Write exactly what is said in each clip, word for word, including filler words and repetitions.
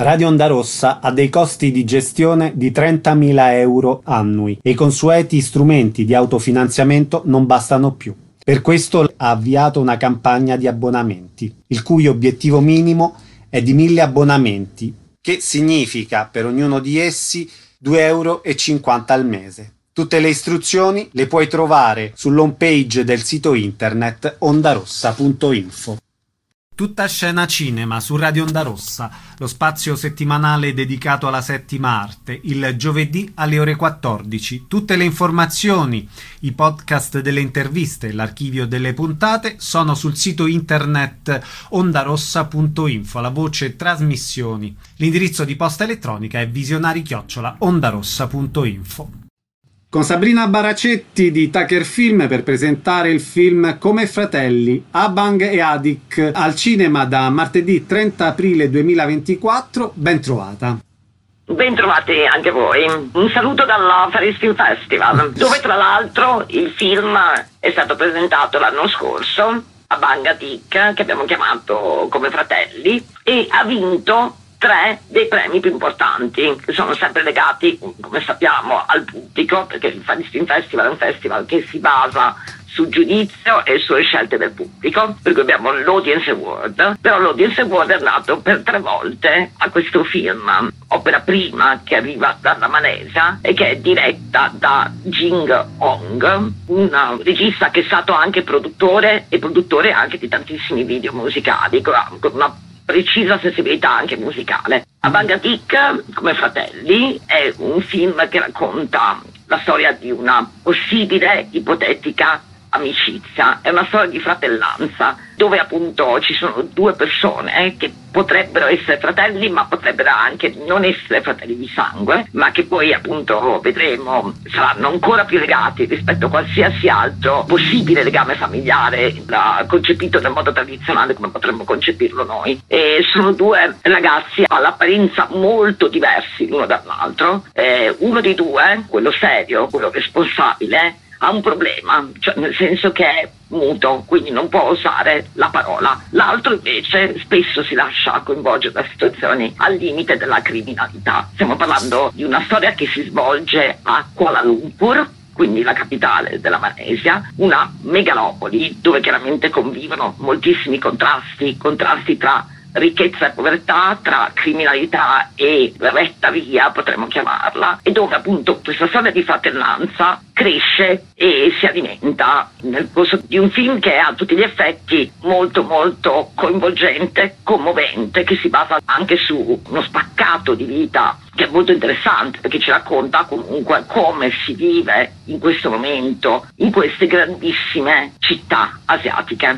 Radio Onda Rossa ha dei costi di gestione di trentamila euro annui e i consueti strumenti di autofinanziamento non bastano più. Per questo ha avviato una campagna di abbonamenti, il cui obiettivo minimo è di mille abbonamenti, che significa per ognuno di essi due euro e cinquanta al mese. Tutte le istruzioni le puoi trovare sull'home page del sito internet ondarossa punto info. Tutta scena cinema su Radio Onda Rossa, lo spazio settimanale dedicato alla settima arte, il giovedì alle ore quattordici. Tutte le informazioni, i podcast delle interviste e l'archivio delle puntate sono sul sito internet ondarossa punto info, la voce trasmissioni. L'indirizzo di posta elettronica è visionari chiocciola ondarossa punto info. Con Sabrina Baracetti di Tucker Film per presentare il film Come Fratelli, Abang e Adik al cinema da martedì trenta aprile duemilaventiquattro. Ben trovata. Ben trovati anche voi. Un saluto dalla Paris Film Festival, dove tra l'altro il film è stato presentato l'anno scorso, Abang e Adik, che abbiamo chiamato Come Fratelli, e ha vinto tre dei premi più importanti, che sono sempre legati, come sappiamo, al pubblico, perché il Paris Film Festival è un festival che si basa sul giudizio e sulle scelte del pubblico, per cui abbiamo l'Audience Award, però l'Audience Award è nato per tre volte a questo film, opera prima che arriva dalla Malesia e che è diretta da Jing Hong, un regista che è stato anche produttore e produttore anche di tantissimi video musicali, con una precisa sensibilità anche musicale. Abang e Adik, Come Fratelli, è un film che racconta la storia di una possibile, ipotetica amicizia, è una storia di fratellanza, dove appunto ci sono due persone eh, che potrebbero essere fratelli, ma potrebbero anche non essere fratelli di sangue, ma che poi appunto vedremo saranno ancora più legati rispetto a qualsiasi altro possibile legame familiare da, concepito nel modo tradizionale come potremmo concepirlo noi. E sono due ragazzi all'apparenza molto diversi l'uno dall'altro. Eh, uno dei due, quello serio, quello responsabile, ha un problema, cioè nel senso che è muto, quindi non può usare la parola. L'altro invece spesso si lascia coinvolgere da situazioni al limite della criminalità. Stiamo parlando di una storia che si svolge a Kuala Lumpur, quindi la capitale della Malesia, una megalopoli dove chiaramente convivono moltissimi contrasti, contrasti tra ricchezza e povertà, tra criminalità e retta via, potremmo chiamarla, e dove appunto questa storia di fratellanza cresce e si alimenta nel corso di un film che è a tutti gli effetti molto molto coinvolgente, commovente, che si basa anche su uno spaccato di vita che è molto interessante, perché ci racconta comunque come si vive in questo momento in queste grandissime città asiatiche.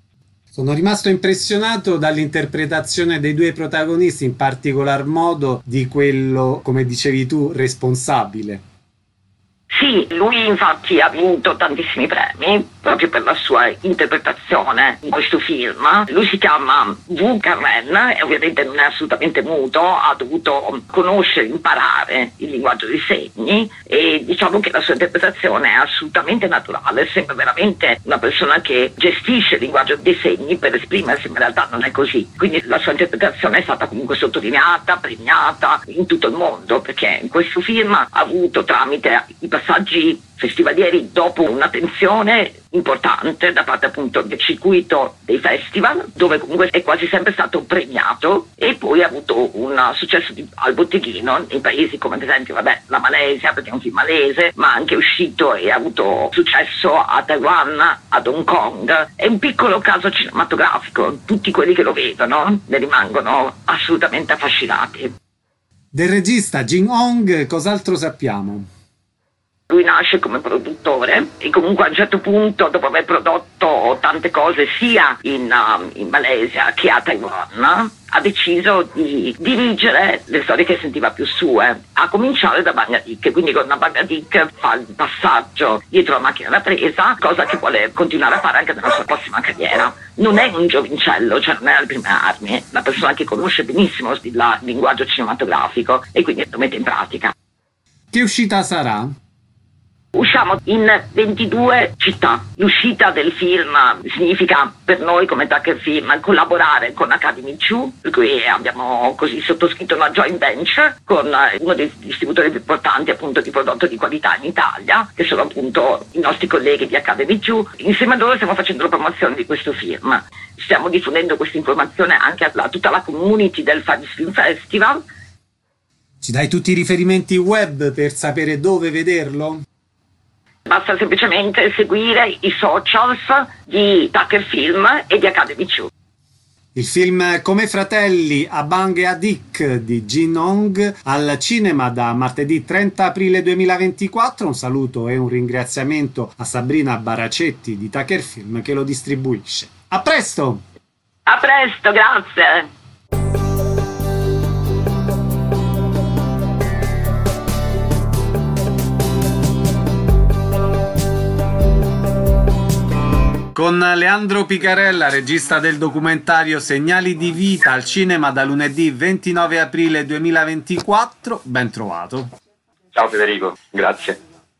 Sono rimasto impressionato dall'interpretazione dei due protagonisti, in particolar modo di quello, come dicevi tu, responsabile. Sì, lui infatti ha vinto tantissimi premi proprio per la sua interpretazione in questo film. Lui si chiama Wu Karen e ovviamente non è assolutamente muto, ha dovuto conoscere, imparare il linguaggio dei segni e diciamo che la sua interpretazione è assolutamente naturale, sembra veramente una persona che gestisce il linguaggio dei segni per esprimersi, ma in realtà non è così. Quindi la sua interpretazione è stata comunque sottolineata, premiata in tutto il mondo, perché in questo film ha avuto tramite i passaggi festivalieri, dopo un'attenzione importante da parte appunto del circuito dei festival, dove comunque è quasi sempre stato premiato, e poi ha avuto un successo di, al botteghino in paesi come ad esempio vabbè, la Malesia, perché è un film malese, ma anche uscito e ha avuto successo a Taiwan, ad Hong Kong. È un piccolo caso cinematografico, tutti quelli che lo vedono ne rimangono assolutamente affascinati. Del regista Jing Hong cos'altro sappiamo? Lui nasce come produttore e comunque a un certo punto, dopo aver prodotto tante cose sia in, uh, in Malesia che a Taiwan, ha deciso di dirigere le storie che sentiva più sue, a cominciare da Abang e Adik. Quindi con Abang e Adik fa il passaggio dietro la macchina da presa, cosa che vuole continuare a fare anche nella sua prossima carriera. Non è un giovincello, cioè non è alle prime armi, è una persona che conosce benissimo il linguaggio cinematografico e quindi lo mette in pratica. Che uscita sarà? Usciamo in ventidue città. L'uscita del film significa per noi come Tucker Film collaborare con Academy Two, per cui abbiamo così sottoscritto una joint venture con uno dei distributori più importanti appunto di prodotto di qualità in Italia, che sono appunto i nostri colleghi di Academy Two. Insieme a loro stiamo facendo la promozione di questo film. Stiamo diffondendo questa informazione anche a tutta la community del Paris Film Festival. Ci dai tutti i riferimenti web per sapere dove vederlo? Basta semplicemente seguire i socials di Tucker Film e di Academy Two. Il film Come fratelli, Abang e Adik di Jin Hong al cinema da martedì trenta aprile duemilaventiquattro. Un saluto e un ringraziamento a Sabrina Baracetti di Tucker Film che lo distribuisce. A presto! A presto, grazie! Con Leandro Picarella, regista del documentario Segnali di vita al cinema da lunedì ventinove aprile duemilaventiquattro, ben trovato. Ciao Federico, grazie.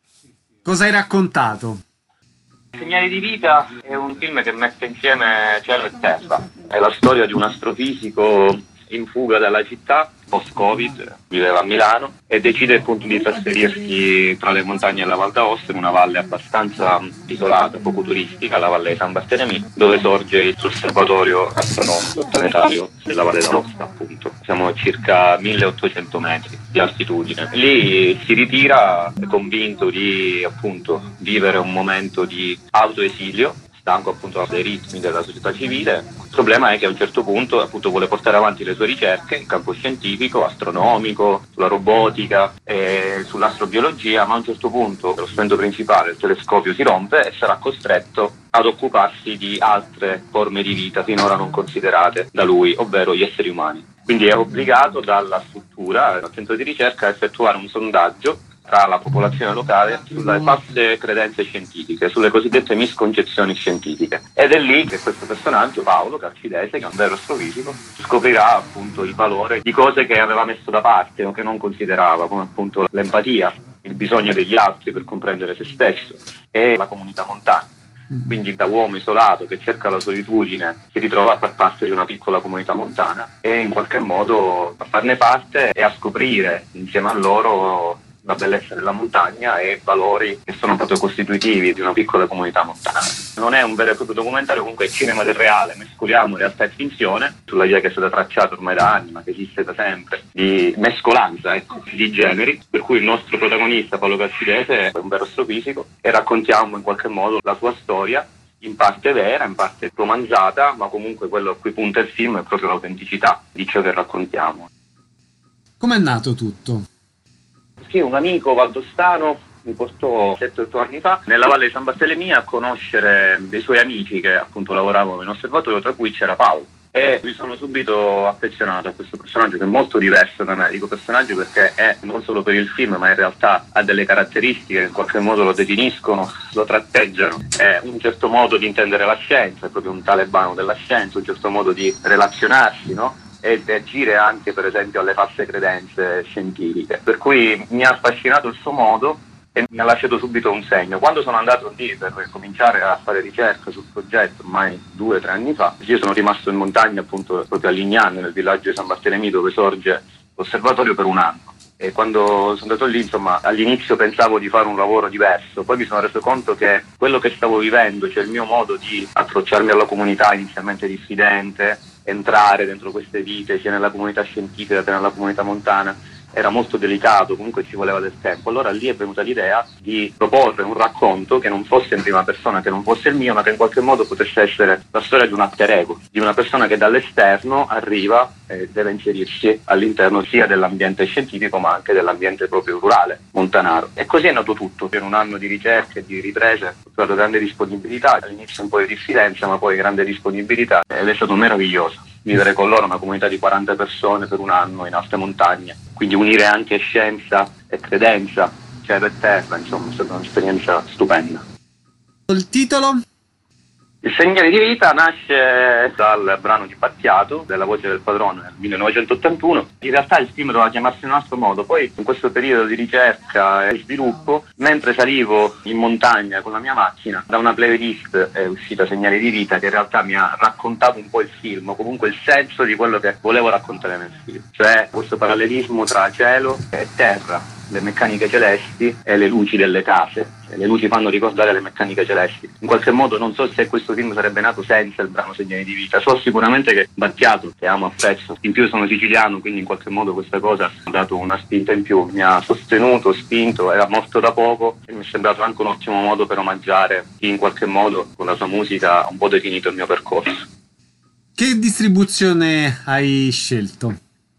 Cosa hai raccontato? Segnali di vita è un film che mette insieme cielo e terra. È la storia di un astrofisico in fuga dalla città, post-Covid, viveva a Milano e decide appunto di trasferirsi tra le montagne della Val d'Aosta in una valle abbastanza isolata, poco turistica, la Valle di San Bartolomeo, dove sorge l'osservatorio astronomico planetario della Valle d'Aosta, appunto. Siamo a circa milleottocento metri di altitudine. Lì si ritira convinto di appunto vivere un momento di autoesilio, stanco appunto dei ritmi della società civile. Il problema è che a un certo punto appunto vuole portare avanti le sue ricerche in campo scientifico, astronomico, sulla robotica e sull'astrobiologia, ma a un certo punto lo strumento principale, il telescopio, si rompe e sarà costretto ad occuparsi di altre forme di vita finora non considerate da lui, ovvero gli esseri umani. Quindi è obbligato dalla struttura, dal centro di ricerca, a effettuare un sondaggio tra la popolazione locale sulle false credenze scientifiche, sulle cosiddette misconcezioni scientifiche. Ed è lì che questo personaggio, Paolo Calcidese, che è un vero astrofisico, scoprirà appunto il valore di cose che aveva messo da parte o che non considerava, come appunto l'empatia, il bisogno degli altri per comprendere se stesso e la comunità montana. Quindi da uomo isolato che cerca la solitudine si ritrova a far parte di una piccola comunità montana e in qualche modo a farne parte e a scoprire insieme a loro la bellezza della montagna e valori che sono proprio costitutivi di una piccola comunità montana. Non è un vero e proprio documentario, comunque è cinema del reale, mescoliamo realtà e finzione sulla via che è stata tracciata ormai da anni, ma che esiste da sempre, di mescolanza, ecco, di generi, per cui il nostro protagonista Paolo Calcidese è un vero astrofisico e raccontiamo in qualche modo la sua storia, in parte vera, in parte romanzata, ma comunque quello a cui punta il film è proprio l'autenticità di ciò che raccontiamo. Com'è nato tutto? Sì, un amico valdostano mi portò sette otto anni fa nella Valle di San Bartolomeo a conoscere dei suoi amici che appunto lavoravano in osservatorio, tra cui c'era Paolo. E mi sono subito affezionato a questo personaggio che è molto diverso da me, dico personaggio perché è non solo per il film ma in realtà ha delle caratteristiche che in qualche modo lo definiscono, lo tratteggiano. È un certo modo di intendere la scienza, è proprio un talebano della scienza, un certo modo di relazionarsi, no? E di agire anche per esempio alle false credenze scientifiche, per cui mi ha affascinato il suo modo e mi ha lasciato subito un segno. Quando sono andato lì per cominciare a fare ricerca sul progetto ormai due o tre anni fa, io sono rimasto in montagna appunto proprio a Lignano, nel villaggio di San Bartolomeo dove sorge l'osservatorio, per un anno. E quando sono andato lì, insomma, all'inizio pensavo di fare un lavoro diverso, poi mi sono reso conto che quello che stavo vivendo, cioè il mio modo di approcciarmi alla comunità inizialmente diffidente, entrare dentro queste vite sia nella comunità scientifica che nella comunità montana, era molto delicato, comunque ci voleva del tempo. Allora lì è venuta l'idea di proporre un racconto che non fosse in prima persona, che non fosse il mio, ma che in qualche modo potesse essere la storia di un alter ego, di una persona che dall'esterno arriva e deve inserirsi all'interno sia dell'ambiente scientifico ma anche dell'ambiente proprio rurale, montanaro. E così è nato tutto. Per un anno di ricerche e di riprese ho trovato grande disponibilità, all'inizio un po' di diffidenza ma poi grande disponibilità ed è stato meraviglioso vivere con loro una comunità di quaranta persone per un anno in alte montagne, quindi unire anche scienza e credenza, cielo e terra, insomma è stata un'esperienza stupenda. Il titolo? Il Segnali di vita nasce dal brano di Battiato, della voce del padrone, nel millenovecentottantuno. In realtà il film doveva chiamarsi in un altro modo, poi in questo periodo di ricerca e sviluppo, mentre salivo in montagna con la mia macchina, da una playlist è uscita Segnali di vita, che in realtà mi ha raccontato un po' il film, o comunque il senso di quello che volevo raccontare nel film. Cioè questo parallelismo tra cielo e terra, le meccaniche celesti e le luci delle case. Le luci fanno ricordare le meccaniche celesti. In qualche modo non so se questo film sarebbe nato senza il brano Segnali di vita. So sicuramente che Battiato, che amo apprezzo, in più sono siciliano, quindi in qualche modo questa cosa ha dato una spinta in più, mi ha sostenuto, spinto, era morto da poco e mi è sembrato anche un ottimo modo per omaggiare chi in qualche modo con la sua musica ha un po' definito il mio percorso. Che distribuzione hai scelto?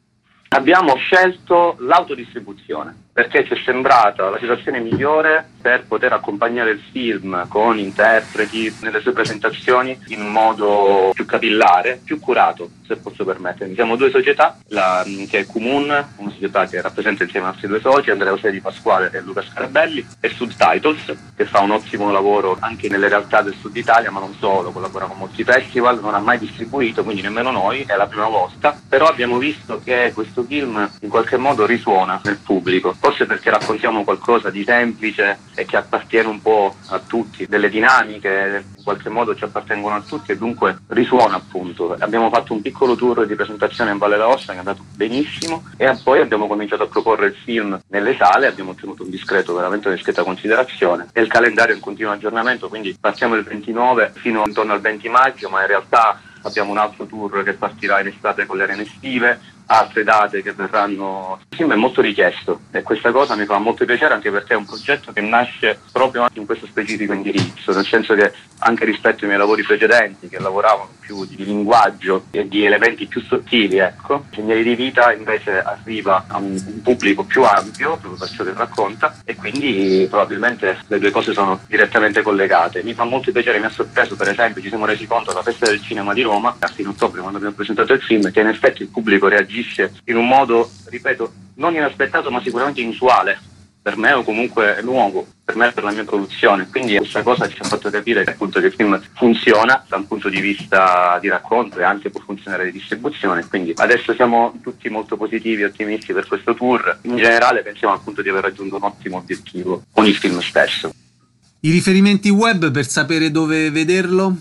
Abbiamo scelto l'autodistribuzione perché ci è sembrata la situazione migliore per poter accompagnare il film con interpreti nelle sue presentazioni in un modo più capillare, più curato, se posso permettermi. Siamo due società, la, che è Comun, una società che rappresenta insieme ai nostri due soci, Andrea Osei di Pasquale e Luca Scarabelli, e Subtitles, che fa un ottimo lavoro anche nelle realtà del sud Italia, ma non solo, collabora con molti festival, non ha mai distribuito, quindi nemmeno noi, è la prima volta, però abbiamo visto che questo film in qualche modo risuona nel pubblico. Forse perché raccontiamo qualcosa di semplice e che appartiene un po' a tutti, delle dinamiche in qualche modo ci appartengono a tutti e dunque risuona appunto. Abbiamo fatto un piccolo tour di presentazione in Valle d'Aosta che è andato benissimo e poi abbiamo cominciato a proporre il film nelle sale, abbiamo ottenuto un discreto, veramente una discreta considerazione e il calendario è in continuo aggiornamento, quindi partiamo il ventinove fino intorno al venti maggio, ma in realtà abbiamo un altro tour che partirà in estate con le arene estive, altre date che verranno. Il film è molto richiesto e questa cosa mi fa molto piacere anche perché è un progetto che nasce proprio in questo specifico indirizzo, nel senso che anche rispetto ai miei lavori precedenti che lavoravano più di linguaggio e di elementi più sottili, ecco, Segnali di vita invece arriva a un, un pubblico più ampio proprio per ciò che racconta e quindi probabilmente le due cose sono direttamente collegate. Mi fa molto piacere, mi ha sorpreso per esempio, ci siamo resi conto alla Festa del Cinema di Roma a fine ottobre quando abbiamo presentato il film che in effetti il pubblico reagisce in un modo, ripeto, non inaspettato ma sicuramente inusuale per me o comunque nuovo per me e per la mia produzione, quindi questa cosa ci ha fatto capire che appunto che il film funziona da un punto di vista di racconto e anche può funzionare di distribuzione, quindi adesso siamo tutti molto positivi e ottimisti per questo tour. In generale pensiamo appunto di aver raggiunto un ottimo obiettivo con il film stesso. I riferimenti web per sapere dove vederlo?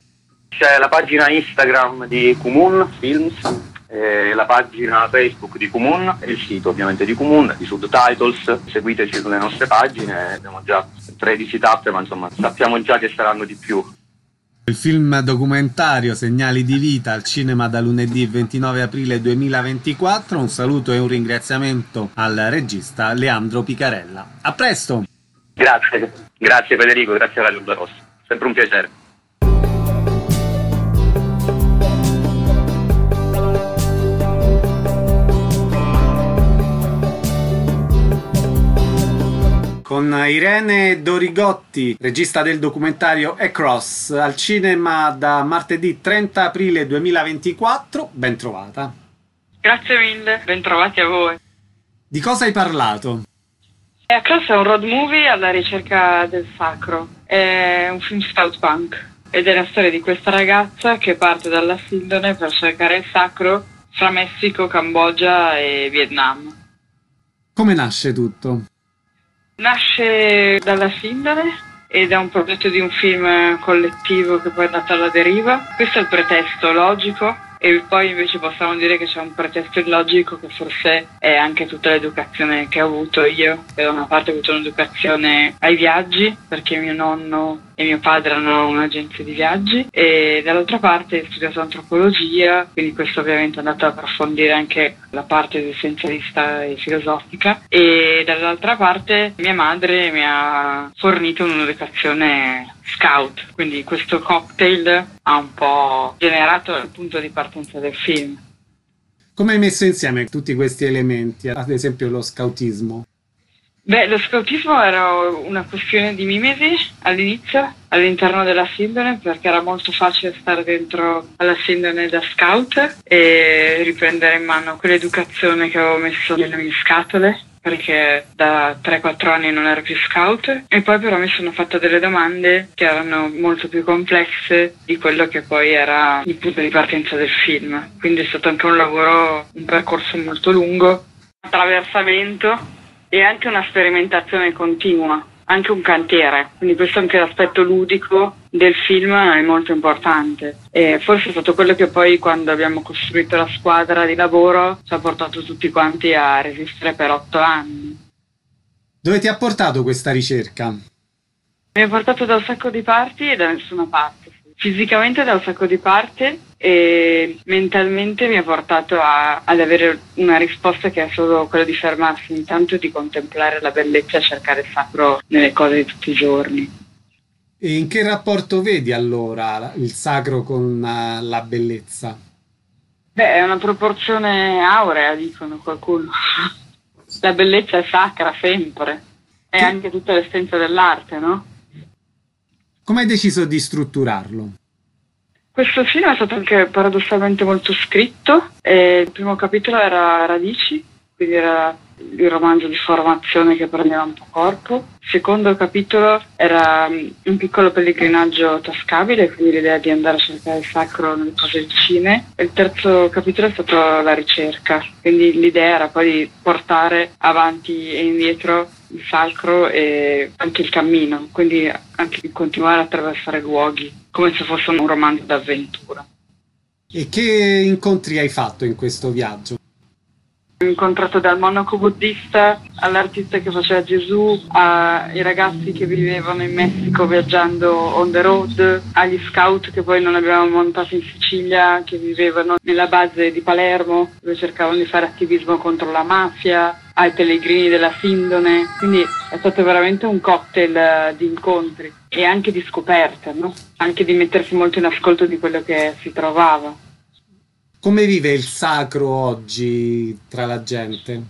C'è la pagina Instagram di Comun Films, eh, la pagina Facebook di Comun e il sito ovviamente di Comun, di Subtitles. Seguiteci sulle nostre pagine, abbiamo già tredici tappe ma insomma sappiamo già che saranno di più. Il film documentario Segnali di vita al cinema da lunedì ventinove aprile duemilaventiquattro. Un saluto e un ringraziamento al regista Leandro Picarella. A presto! Grazie, grazie Federico, grazie a Radio Barossi, sempre un piacere. Con Irene Dorigotti, regista del documentario Across, al cinema da martedì trenta aprile duemilaventiquattro. Ben trovata. Grazie mille, ben trovati a voi. Di cosa hai parlato? Across è un road movie alla ricerca del sacro. È un film scout punk ed è la storia di questa ragazza che parte dalla Sindone per cercare il sacro fra Messico, Cambogia e Vietnam. Come nasce tutto? Nasce dalla Sindone e da un progetto di un film collettivo che poi è andato alla deriva. Questo è il pretesto logico e poi invece possiamo dire che c'è un pretesto illogico che forse è anche tutta l'educazione che ho avuto io. Da una parte ho avuto un'educazione ai viaggi perché mio nonno e mio padre hanno un'agenzia di viaggi e dall'altra parte ho studiato antropologia, quindi questo ovviamente è andato ad approfondire anche la parte essenzialista e filosofica e dall'altra parte mia madre mi ha fornito un'educazione scout, quindi questo cocktail ha un po' generato il punto di partenza del film. Come hai messo insieme tutti questi elementi, ad esempio lo scoutismo? Beh, lo scoutismo era una questione di mimesi all'inizio, all'interno della Sindone, perché era molto facile stare dentro alla Sindone da scout e riprendere in mano quell'educazione che avevo messo nelle mie scatole perché da tre quattro anni non ero più scout, e poi però mi sono fatta delle domande che erano molto più complesse di quello che poi era il punto di partenza del film. Quindi è stato anche un lavoro, un percorso molto lungo, attraversamento e anche una sperimentazione continua, anche un cantiere. Quindi questo è anche l'aspetto ludico del film, è molto importante, e forse è stato quello che poi, quando abbiamo costruito la squadra di lavoro, ci ha portato tutti quanti a resistere per otto anni. Dove ti ha portato questa ricerca? Mi ha portato da un sacco di parti e da nessuna parte. Fisicamente da un sacco di parti, e mentalmente mi ha portato a, ad avere una risposta che è solo quella di fermarsi intanto e di contemplare la bellezza e cercare il sacro nelle cose di tutti i giorni. E in che rapporto vedi allora il sacro con uh, la bellezza? Beh, è una proporzione aurea, dicono qualcuno. La bellezza è sacra sempre, è Che... anche tutta l'essenza dell'arte, no? Come hai deciso di strutturarlo? Questo film è stato anche paradossalmente molto scritto. E il primo capitolo era Radici, quindi era il romanzo di formazione che prendeva un po' corpo. Il secondo capitolo era un piccolo pellegrinaggio tascabile, quindi l'idea di andare a cercare il sacro nelle cose vicine. E il terzo capitolo è stato la ricerca, quindi l'idea era poi di portare avanti e indietro il sacro e anche il cammino, quindi anche di continuare a attraversare luoghi, come se fosse un romanzo d'avventura. E che incontri hai fatto in questo viaggio? Ho incontrato dal monaco buddista all'artista che faceva Gesù, ai ragazzi che vivevano in Messico viaggiando on the road, agli scout che poi non abbiamo montato in Sicilia, che vivevano nella base di Palermo, dove cercavano di fare attivismo contro la mafia, ai pellegrini della Sindone. Quindi è stato veramente un cocktail di incontri e anche di scoperte, no? Anche di mettersi molto in ascolto di quello che si trovava. Come vive il sacro oggi tra la gente?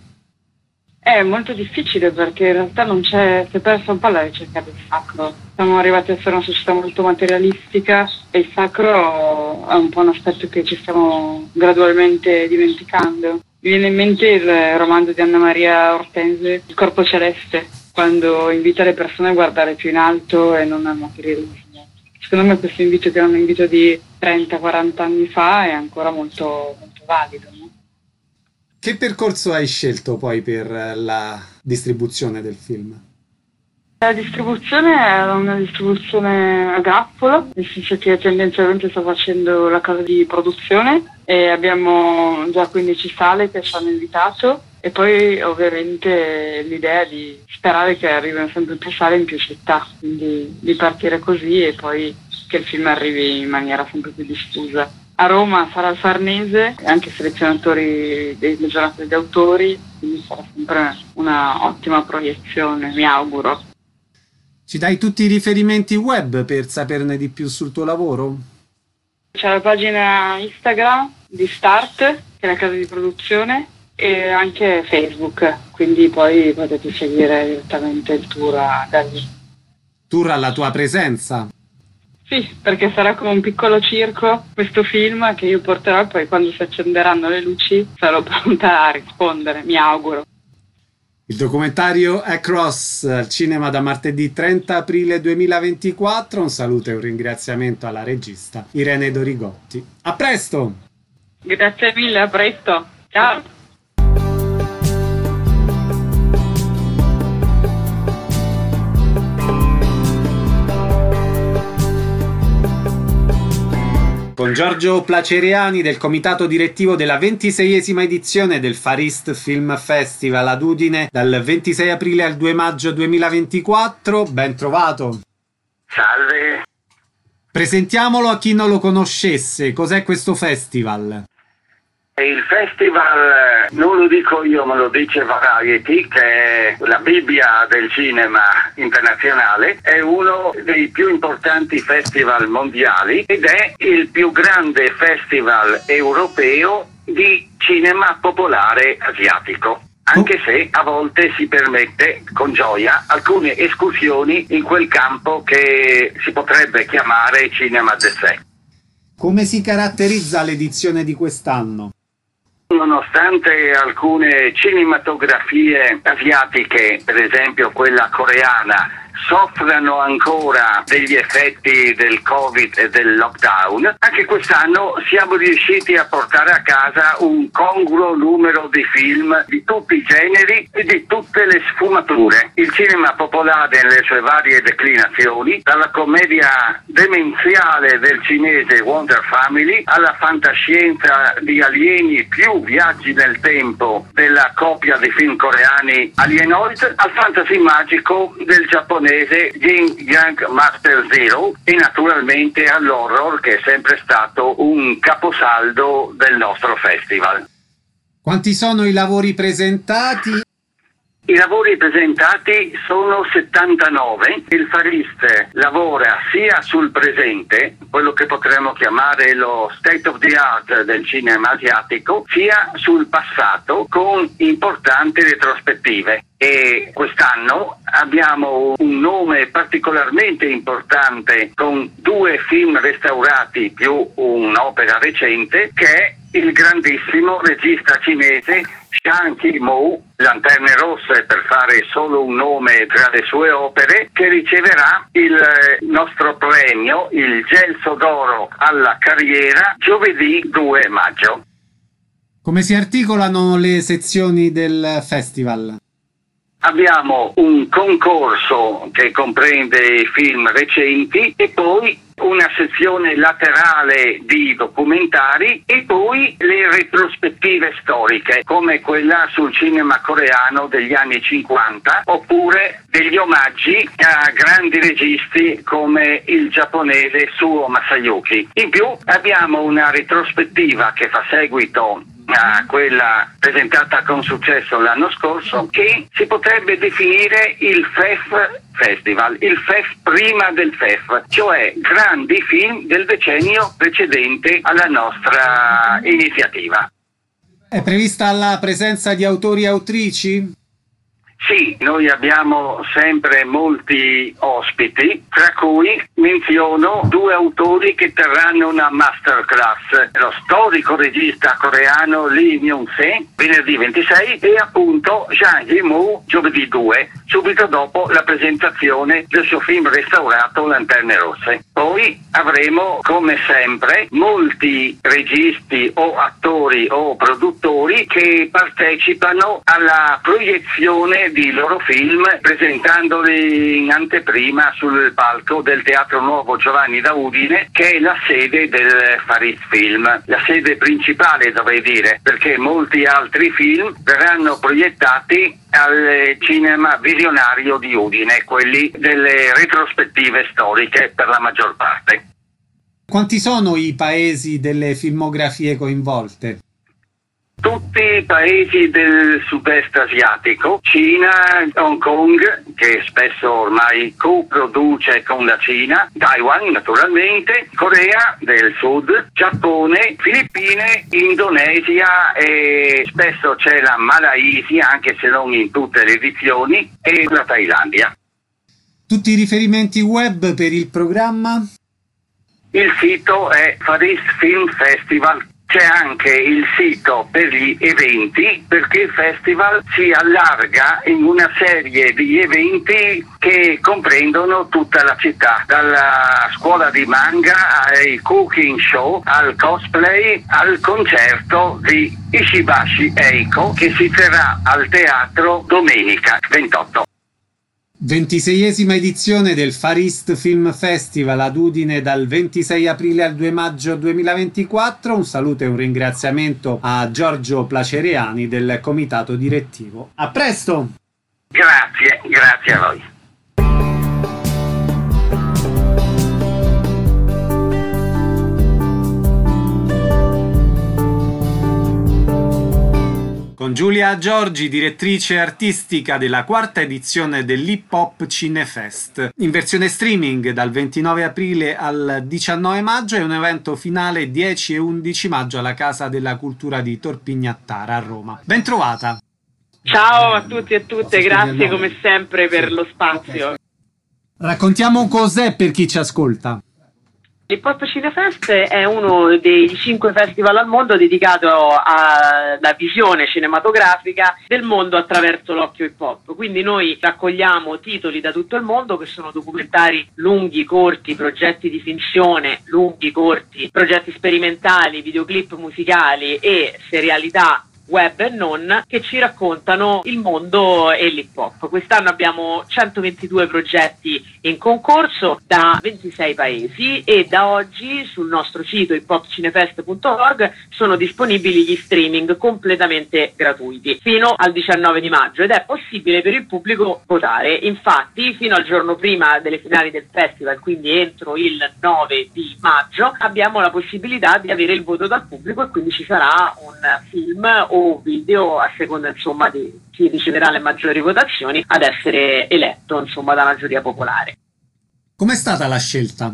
È molto difficile, perché in realtà non c'è, si è persa un po' la ricerca del sacro. Siamo arrivati a essere una società molto materialistica e il sacro è un po' un aspetto che ci stiamo gradualmente dimenticando. Mi viene in mente il romanzo di Anna Maria Ortense, Il corpo celeste, quando invita le persone a guardare più in alto e non al materialismo. Secondo me questo invito, che era un invito di trenta quaranta anni fa, è ancora molto, molto valido, no? Che percorso hai scelto poi per la distribuzione del film? La distribuzione è una distribuzione a grappolo, nel senso che tendenzialmente sto facendo la casa di produzione e abbiamo già quindici sale che ci hanno invitato, e poi ovviamente l'idea di sperare che arrivino sempre più sale in più città, quindi di partire così e poi che il film arrivi in maniera sempre più diffusa. A Roma sarà il Farnese, anche selezionatori delle giornate degli autori, quindi sarà sempre una ottima proiezione, mi auguro. Ci dai tutti i riferimenti web per saperne di più sul tuo lavoro? C'è la pagina Instagram di Start, che è la casa di produzione, e anche Facebook, quindi poi potete seguire direttamente il tour da lì. Tour alla tua presenza? Sì, perché sarà come un piccolo circo questo film che io porterò, e poi quando si accenderanno le luci sarò pronta a rispondere, mi auguro. Il documentario Across al cinema da martedì trenta aprile duemilaventiquattro. Un saluto e un ringraziamento alla regista Irene Dorigotti. A presto! Grazie mille, a presto. Ciao! Con Giorgio Placeriani del comitato direttivo della ventiseiesima edizione del Far East Film Festival ad Udine dal ventisei aprile al due maggio duemilaventiquattro. Ben trovato. Salve. Presentiamolo a chi non lo conoscesse. Cos'è questo festival? Il festival, non lo dico io, ma lo dice Variety, che è la Bibbia del cinema internazionale, è uno dei più importanti festival mondiali ed è il più grande festival europeo di cinema popolare asiatico, anche se a volte si permette con gioia alcune escursioni in quel campo che si potrebbe chiamare cinema d'essai. Come si caratterizza l'edizione di quest'anno? Nonostante alcune cinematografie asiatiche, per esempio quella coreana, soffrano ancora degli effetti del Covid e del lockdown, anche quest'anno siamo riusciti a portare a casa un congruo numero di film di tutti i generi e di tutte le sfumature. Il cinema popolare nelle sue varie declinazioni, dalla commedia demenziale del cinese Wonder Family alla fantascienza di alieni più viaggi nel tempo della coppia di film coreani Alienoid, al fantasy magico del giapponese Yin Yang Master Zero e naturalmente all'horror, che è sempre stato un caposaldo del nostro festival. Quanti sono i lavori presentati? I lavori presentati sono settantanove. Il Farist lavora sia sul presente, quello che potremmo chiamare lo state of the art del cinema asiatico, sia sul passato con importanti retrospettive. E quest'anno abbiamo un nome particolarmente importante con due film restaurati più un'opera recente, che è il grandissimo regista cinese Zhang Yimou, Lanterne Rosse per fare solo un nome tra le sue opere, che riceverà il nostro premio, il Gelso d'Oro alla carriera, giovedì due maggio. Come si articolano le sezioni del festival? Abbiamo un concorso che comprende film recenti e poi una sezione laterale di documentari e poi le retrospettive storiche, come quella sul cinema coreano degli anni cinquanta, oppure degli omaggi a grandi registi come il giapponese Suo Masayuki. In più abbiamo una retrospettiva che fa seguito a quella presentata con successo l'anno scorso, che si potrebbe definire il F E F Festival, il F E F prima del F E F, cioè grandi film del decennio precedente alla nostra iniziativa. È prevista la presenza di autori e autrici? Sì, noi abbiamo sempre molti ospiti, tra cui menziono due autori che terranno una masterclass: lo storico regista coreano Lee Myung-se, venerdì ventisei, e appunto Zhang Yimou, giovedì due, subito dopo la presentazione del suo film restaurato Lanterne Rosse. Poi avremo, come sempre, molti registi o attori o produttori che partecipano alla proiezione di loro film, presentandoli in anteprima sul palco del Teatro Nuovo Giovanni da Udine, che è la sede del Farist Film, la sede principale, dovrei dire, perché molti altri film verranno proiettati al cinema visionario di Udine, quelli delle retrospettive storiche per la maggior parte. Quanti sono i paesi delle filmografie coinvolte? Tutti i paesi del sud-est asiatico, Cina, Hong Kong, che spesso ormai coproduce con la Cina, Taiwan naturalmente, Corea del Sud, Giappone, Filippine, Indonesia e spesso c'è la Malaysia, anche se non in tutte le edizioni, e la Thailandia. Tutti i riferimenti web per il programma? Il sito è Farist Film Festival. C'è anche il sito per gli eventi, perché il festival si allarga in una serie di eventi che comprendono tutta la città, dalla scuola di manga ai cooking show, al cosplay, al concerto di Ishibashi Eiko, che si terrà al teatro domenica ventotto. ventiseiesima edizione del Farist Film Festival ad Udine dal ventisei aprile al due maggio duemilaventiquattro. Un saluto e un ringraziamento a Giorgio Placereani del comitato direttivo. A presto! Grazie, grazie a voi. Con Giulia Giorgi, direttrice artistica della quarta edizione dell'Hip Hop Cinefest, in versione streaming dal ventinove aprile al diciannove maggio, e un evento finale dieci e undici maggio alla Casa della Cultura di Torpignattara a Roma. Ben trovata! Ciao a tutti e a tutte, grazie come sempre per lo spazio. Raccontiamo cos'è per chi ci ascolta. L'Hip Hop Cinefest è uno dei cinque festival al mondo dedicato alla visione cinematografica del mondo attraverso l'occhio hip hop. Quindi noi raccogliamo titoli da tutto il mondo che sono documentari lunghi, corti, progetti di finzione, lunghi, corti, progetti sperimentali, videoclip musicali e serialità web e non, che ci raccontano il mondo e l'hip hop. Quest'anno abbiamo centoventidue progetti in concorso da ventisei paesi e da oggi sul nostro sito hip hop cinefest punto org sono disponibili gli streaming completamente gratuiti fino al diciannove di maggio ed è possibile per il pubblico votare. Infatti fino al giorno prima delle finali del festival, quindi entro il nove di maggio, abbiamo la possibilità di avere il voto dal pubblico e quindi ci sarà un film o video a seconda insomma di chi riceverà le maggiori votazioni ad essere eletto insomma dalla giuria popolare. Com'è stata la scelta?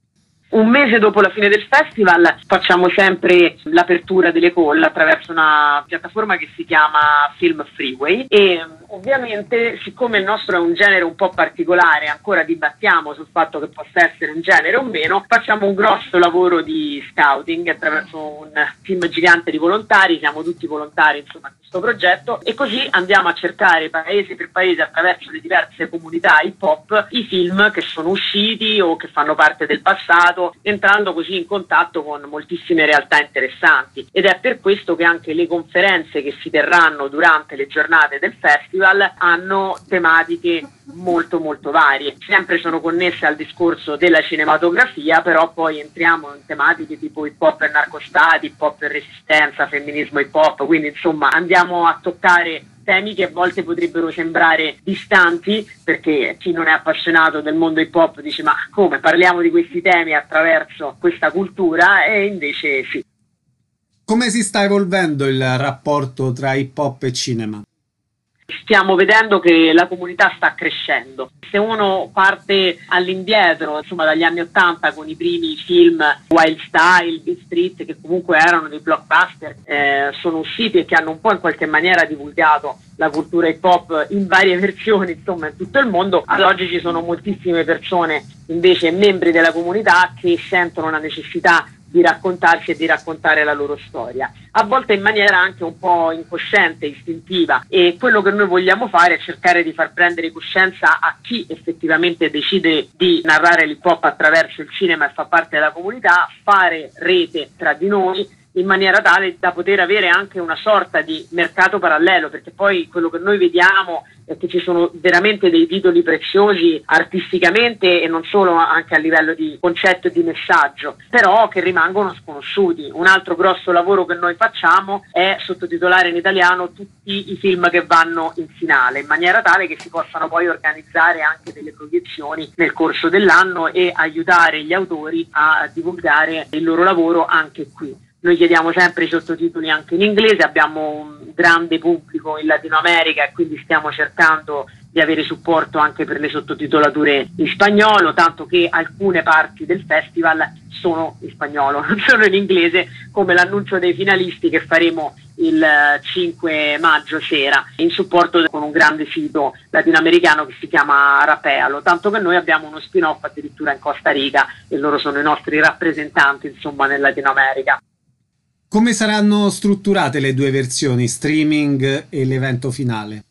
Un mese dopo la fine del festival facciamo sempre l'apertura delle call attraverso una piattaforma che si chiama Film Freeway e ovviamente siccome il nostro è un genere un po' particolare, ancora dibattiamo sul fatto che possa essere un genere o meno, facciamo un grosso lavoro di scouting attraverso un team gigante di volontari, siamo tutti volontari insomma in questo progetto e così andiamo a cercare paese per paese attraverso le diverse comunità hip hop i film che sono usciti o che fanno parte del passato, entrando così in contatto con moltissime realtà interessanti ed è per questo che anche le conferenze che si terranno durante le giornate del festival hanno tematiche molto molto varie, sempre sono connesse al discorso della cinematografia, però poi entriamo in tematiche tipo hip hop e narcostati, hip hop e resistenza, femminismo hip hop, quindi insomma andiamo a toccare temi che a volte potrebbero sembrare distanti perché chi non è appassionato del mondo hip hop dice ma come parliamo di questi temi attraverso questa cultura e invece sì. Come si sta evolvendo il rapporto tra hip hop e cinema? Stiamo vedendo che la comunità sta crescendo. Se uno parte all'indietro, insomma dagli anni Ottanta con i primi film Wild Style, Beat Street, che comunque erano dei blockbuster, eh, sono usciti e che hanno un po' in qualche maniera divulgato la cultura hip hop in varie versioni, insomma in tutto il mondo, ad oggi ci sono moltissime persone invece membri della comunità che sentono la necessità di raccontarsi e di raccontare la loro storia, a volte in maniera anche un po' incosciente, istintiva, e quello che noi vogliamo fare è cercare di far prendere coscienza a chi effettivamente decide di narrare l'hip hop attraverso il cinema e fa parte della comunità, fare rete tra di noi in maniera tale da poter avere anche una sorta di mercato parallelo, perché poi quello che noi vediamo è che ci sono veramente dei titoli preziosi artisticamente e non solo, anche a livello di concetto e di messaggio, però che rimangono sconosciuti. Un altro grosso lavoro che noi facciamo è sottotitolare in italiano tutti i film che vanno in finale, in maniera tale che si possano poi organizzare anche delle proiezioni nel corso dell'anno e aiutare gli autori a divulgare il loro lavoro anche qui. Noi chiediamo sempre i sottotitoli anche in inglese, abbiamo un grande pubblico in Latino America e quindi stiamo cercando di avere supporto anche per le sottotitolature in spagnolo, tanto che alcune parti del festival sono in spagnolo, non sono in inglese, come l'annuncio dei finalisti che faremo il cinque maggio sera in supporto con un grande sito latinoamericano che si chiama Rapealo, tanto che noi abbiamo uno spin-off addirittura in Costa Rica e loro sono i nostri rappresentanti insomma nel Latino America. Come saranno strutturate le due versioni, streaming e l'evento finale?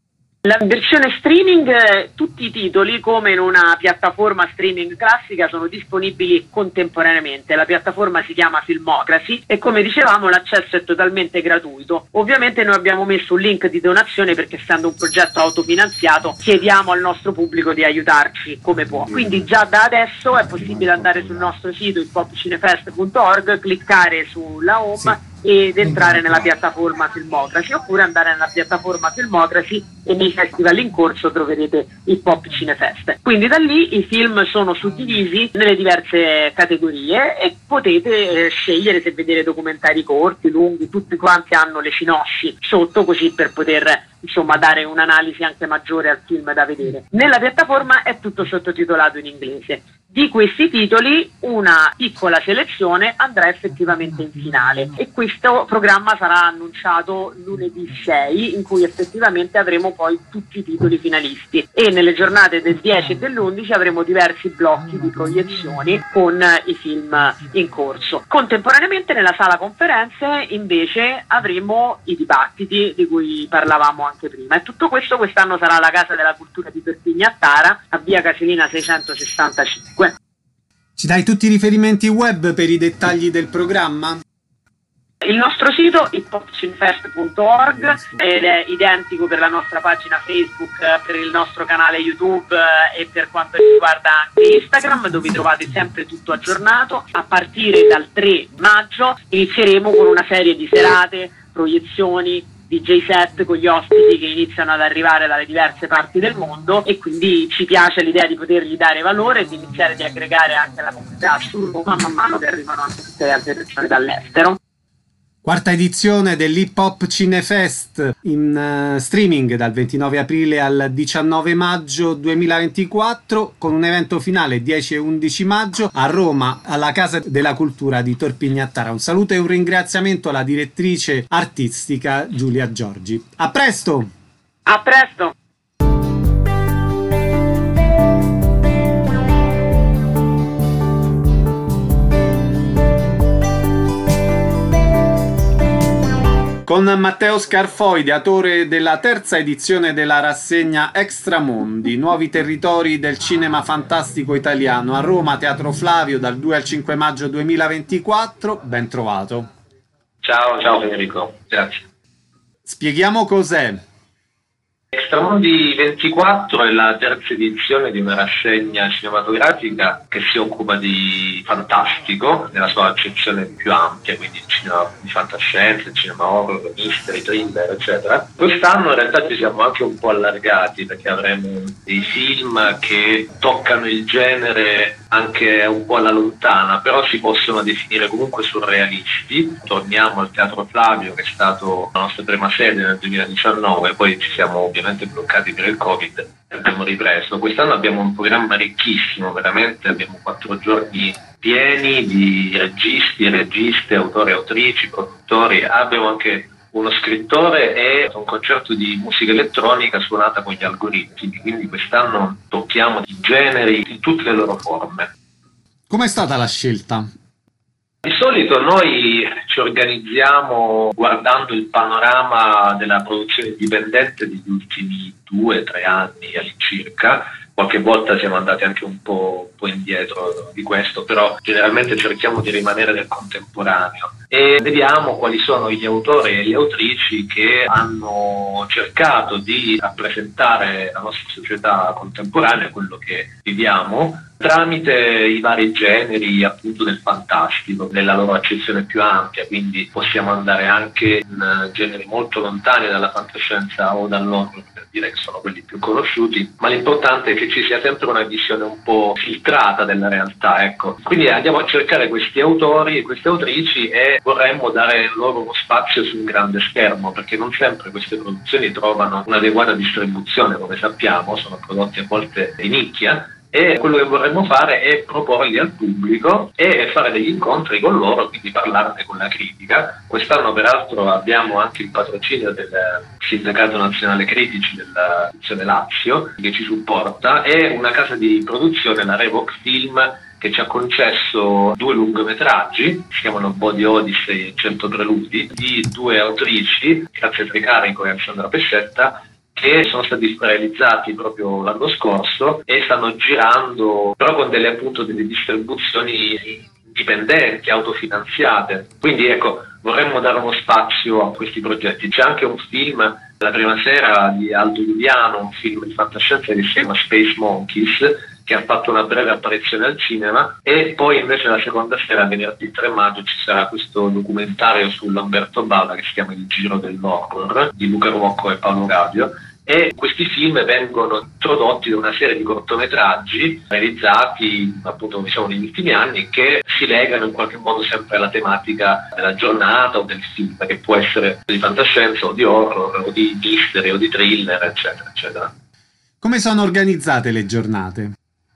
La versione streaming, tutti i titoli come in una piattaforma streaming classica sono disponibili contemporaneamente. La piattaforma si chiama Filmocracy e come dicevamo l'accesso è totalmente gratuito. Ovviamente noi abbiamo messo un link di donazione perché essendo un progetto autofinanziato chiediamo al nostro pubblico di aiutarci come può. Quindi già da adesso è possibile andare sul nostro sito hip hop cinefest punto org, cliccare sulla home sì. ed entrare nella piattaforma Filmocracy oppure andare nella piattaforma Filmocracy e nei festival in corso troverete Hip Hop Cinefest. Quindi da lì i film sono suddivisi nelle diverse categorie e potete eh, scegliere se vedere documentari corti, lunghi, tutti quanti hanno le sinossi sotto così per poter insomma dare un'analisi anche maggiore al film da vedere. Nella piattaforma è tutto sottotitolato in inglese. Di questi titoli una piccola selezione andrà effettivamente in finale e questo programma sarà annunciato lunedì sei, in cui effettivamente avremo poi tutti i titoli finalisti, e nelle giornate del dieci e dell'undici avremo diversi blocchi di proiezioni con i film in corso. Contemporaneamente nella sala conferenze invece avremo i dibattiti di cui parlavamo anche prima, e tutto questo quest'anno sarà alla Casa della Cultura di Perpignattara, a via Casilina seicentosessantacinque. Ci dai tutti i riferimenti web per i dettagli del programma? Il nostro sito hip hop cinefest punto org ed è identico per la nostra pagina Facebook, per il nostro canale YouTube e per quanto riguarda anche Instagram, dove trovate sempre tutto aggiornato. A partire dal tre maggio inizieremo con una serie di serate, proiezioni, D J set con gli ospiti che iniziano ad arrivare dalle diverse parti del mondo, e quindi ci piace l'idea di potergli dare valore e di iniziare ad aggregare anche la comunità su Roma man mano che arrivano anche tutte le altre persone dall'estero. Quarta edizione dell'Hip Hop Cinefest in uh, streaming dal ventinove aprile al diciannove maggio duemilaventiquattro, con un evento finale dieci e undici maggio a Roma alla Casa della Cultura di Torpignattara. Un saluto e un ringraziamento alla direttrice artistica Giulia Giorgi. A presto! A presto! Con Matteo Scarfo, ideatore della terza edizione della rassegna Extramondi, nuovi territori del cinema fantastico italiano, a Roma, Teatro Flavio, dal due al cinque maggio duemilaventiquattro. Ben trovato. Ciao, ciao Federico, grazie. Spieghiamo cos'è. Extramondi ventiquattro è la terza edizione di una rassegna cinematografica che si occupa di fantastico nella sua accezione più ampia, quindi il cinema di fantascienza, il cinema horror, mystery, thriller, eccetera. Quest'anno in realtà ci siamo anche un po' allargati, perché avremo dei film che toccano il genere anche un po' alla lontana, però si possono definire comunque surrealisti. Torniamo al Teatro Flavio, che è stato la nostra prima sede nel duemiladiciannove, poi ci siamo ovviamente bloccati per il Covid e abbiamo ripreso. Quest'anno abbiamo un programma ricchissimo, veramente abbiamo quattro giorni pieni di registi, registe, autori, autrici, produttori. Abbiamo anche uno scrittore e un concerto di musica elettronica suonata con gli algoritmi, quindi quest'anno tocchiamo i generi in tutte le loro forme. Com'è stata la scelta? Di solito noi ci organizziamo guardando il panorama della produzione indipendente degli ultimi due o tre anni all'incirca. Qualche volta siamo andati anche un po', un po' indietro di questo, però generalmente cerchiamo di rimanere nel contemporaneo e vediamo quali sono gli autori e le autrici che hanno cercato di rappresentare la nostra società contemporanea, quello che viviamo, tramite i vari generi appunto del fantastico, nella loro accezione più ampia, quindi possiamo andare anche in generi molto lontani dalla fantascienza o dall'horror, per dire che sono quelli più conosciuti, ma l'importante è che ci sia sempre una visione un po' filtrata della realtà, ecco. Quindi andiamo a cercare questi autori e queste autrici e vorremmo dare loro uno spazio su un grande schermo, perché non sempre queste produzioni trovano un'adeguata distribuzione, come sappiamo, sono prodotti a volte di nicchia. E quello che vorremmo fare è proporli al pubblico e fare degli incontri con loro, quindi parlarne con la critica. Quest'anno peraltro abbiamo anche il patrocinio del Sindacato Nazionale Critici della sezione Lazio, che ci supporta, e una casa di produzione, la Revoc Film, che ci ha concesso due lungometraggi, si chiamano Body Odyssey e Cento Preludi, di due autrici, Grazia Tricarico e Alessandra Pescetta, che sono stati realizzati proprio l'anno scorso e stanno girando però con delle appunto delle distribuzioni indipendenti, autofinanziate. Quindi ecco, vorremmo dare uno spazio a questi progetti. C'è anche un film la prima sera di Aldo Juliano, un film di fantascienza che si chiama Space Monkeys, che ha fatto una breve apparizione al cinema, e poi invece la seconda sera, venerdì tre maggio, ci sarà questo documentario sull'Umberto Bava che si chiama Il Giro dell'Horror, di Luca Ruocco e Paolo Gavio, e questi film vengono introdotti da una serie di cortometraggi realizzati appunto diciamo negli ultimi anni, che si legano in qualche modo sempre alla tematica della giornata o del film, che può essere di fantascienza o di horror o di mystery o di thriller, eccetera eccetera. Come sono organizzate le giornate?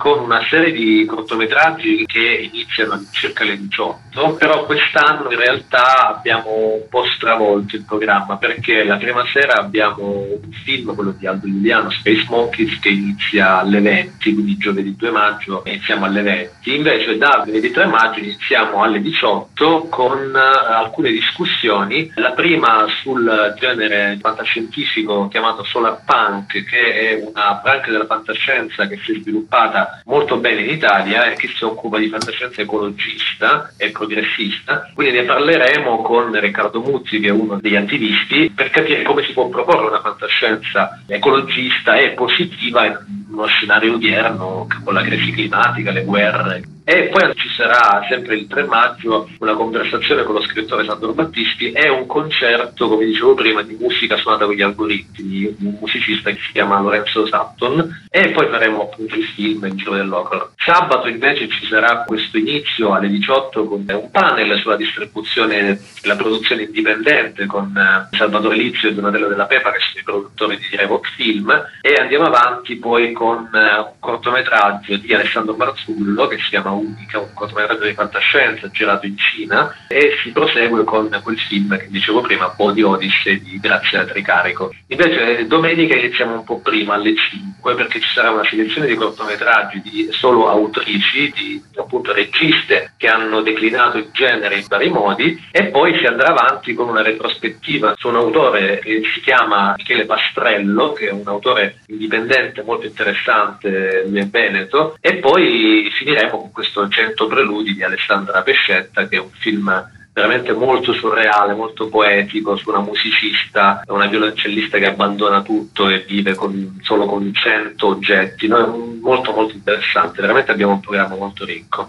con una serie di cortometraggi che iniziano circa le diciotto, però quest'anno in realtà abbiamo un po' stravolto il programma, perché la prima sera abbiamo un film, quello di Aldo Giuliano, Space Monkeys, che inizia alle venti, quindi giovedì due maggio iniziamo alle venti, invece da venerdì tre maggio iniziamo alle diciotto con uh, alcune discussioni, la prima sul genere fantascientifico chiamato Solar Punk, che è una branca della fantascienza che si è sviluppata molto bene in Italia e che si occupa di fantascienza ecologista e progressista. Quindi ne parleremo con Riccardo Muzzi, che è uno degli attivisti, per capire come si può proporre una fantascienza ecologista e positiva in uno scenario odierno con la crisi climatica, le guerre. E poi ci sarà sempre il tre maggio una conversazione con lo scrittore Sandro Battisti e un concerto, come dicevo prima, di musica suonata con gli algoritmi, un musicista che si chiama Lorenzo Sutton, e poi faremo appunto il film Il giro dell'ocolo. Sabato invece ci sarà questo inizio alle diciotto con un panel sulla distribuzione e la produzione indipendente con Salvatore Lizio e Donatello Della Pepa, che sono i produttori di Revox Film, e andiamo avanti poi con un cortometraggio di Alessandro Marzullo che si chiama Unica, un cortometraggio di fantascienza girato in Cina, e si prosegue con quel film che dicevo prima, Body Odyssey di Grazia Tricarico. Invece domenica iniziamo un po' prima, alle cinque, perché ci sarà una selezione di cortometraggi di solo autrici, di appunto registe che hanno declinato il genere in vari modi, e poi si andrà avanti con una retrospettiva su un autore che si chiama Michele Pastrello, che è un autore indipendente molto interessante, lui è veneto, e poi finiremo con questo cento preludi di Alessandra Pescetta, che è un film veramente molto surreale, molto poetico, su una musicista, una violoncellista che abbandona tutto e vive con, solo con cento oggetti. No? È molto molto interessante, veramente abbiamo un programma molto ricco.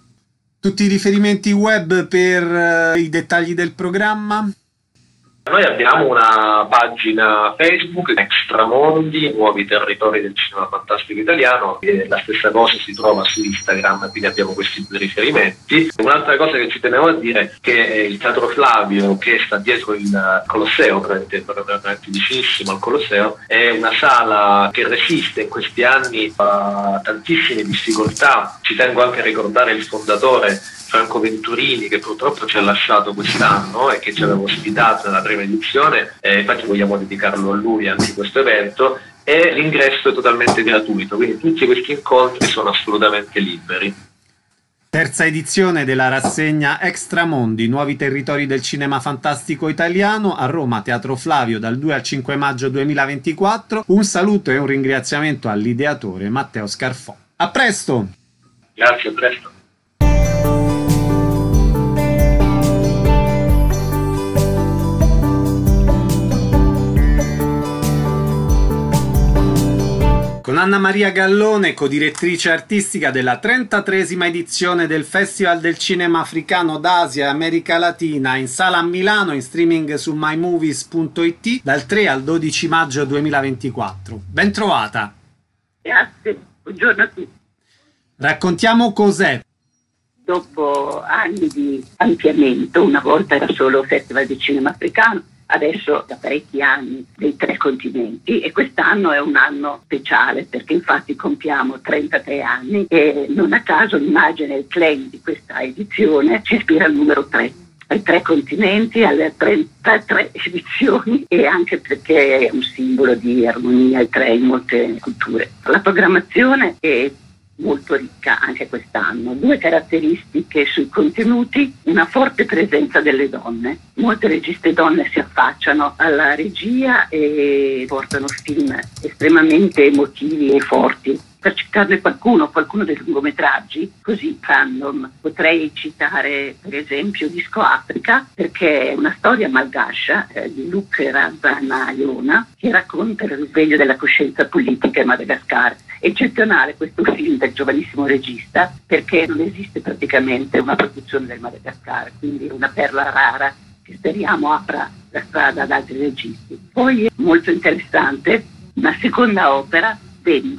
Tutti i riferimenti web per uh, i dettagli del programma? Noi abbiamo una pagina Facebook, Extramondi, Nuovi Territori del Cinema Fantastico Italiano, e la stessa cosa si trova su Instagram, quindi abbiamo questi due riferimenti. Un'altra cosa che ci tenevo a dire è che il Teatro Flavio, che sta dietro il Colosseo, praticamente vicinissimo al Colosseo, è una sala che resiste in questi anni a tantissime difficoltà. Ci tengo anche a ricordare il fondatore Franco Venturini, che purtroppo ci ha lasciato quest'anno e che ci aveva ospitato nella prima edizione, e infatti vogliamo dedicarlo a lui anche questo evento, e l'ingresso è totalmente gratuito, quindi tutti questi incontri sono assolutamente liberi. Terza edizione della rassegna Extramondi, Nuovi Territori del Cinema Fantastico Italiano, a Roma, Teatro Flavio, dal due al cinque maggio duemilaventiquattro. Un saluto e un ringraziamento all'ideatore Matteo Scarfò. A presto! Grazie, a presto. Con Anna Maria Gallone, codirettrice artistica della trentatreesima edizione del Festival del Cinema Africano d'Asia e America Latina, in sala a Milano, in streaming su my movies punto it, dal tre al dodici maggio duemilaventiquattro. Ben trovata! Grazie, buongiorno a tutti. Raccontiamo cos'è. Dopo anni di ampliamento, una volta era solo Festival del Cinema Africano, adesso da parecchi anni dei tre continenti, e quest'anno è un anno speciale perché infatti compiamo trentatré anni, e non a caso l'immagine e il claim di questa edizione si ispira al numero tre, ai tre continenti, alle trentatré edizioni, e anche perché è un simbolo di armonia, il tre in molte culture. La programmazione è molto ricca anche quest'anno, due caratteristiche sui contenuti: una forte presenza delle donne, molte registe donne si affacciano alla regia e portano film estremamente emotivi e forti. Per citarne qualcuno, qualcuno dei lungometraggi, così random, potrei citare per esempio Disco Africa, perché è una storia malgascia eh, di Luc Razanayona, che racconta il risveglio della coscienza politica in Madagascar. Eccezionale questo film del giovanissimo regista, perché non esiste praticamente una produzione del Madagascar, quindi una perla rara che speriamo apra la strada ad altri registi. Poi è molto interessante una seconda opera, Demba,